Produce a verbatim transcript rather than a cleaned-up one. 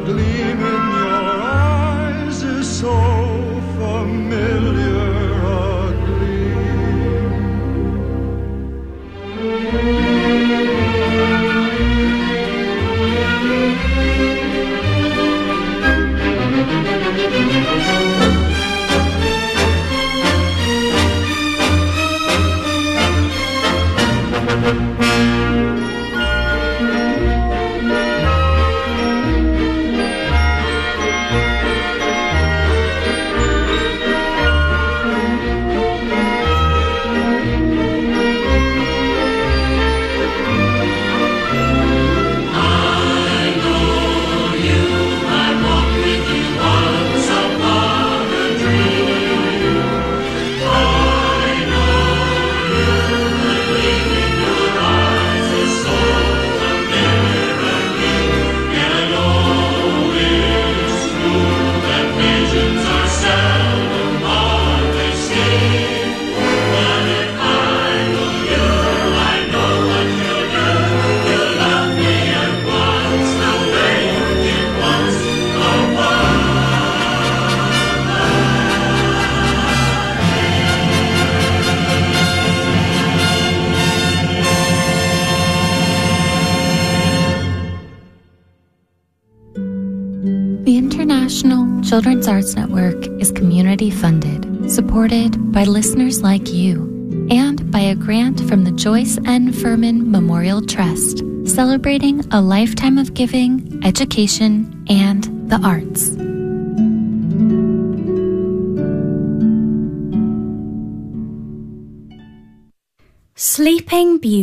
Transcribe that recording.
gleam in your eyes is so familiar, a gleam. The International Children's Arts Network is community funded, supported by listeners like you, and by a grant from the Joyce N. Furman Memorial Trust, celebrating a lifetime of giving, education, and the arts. Sleeping Beauty.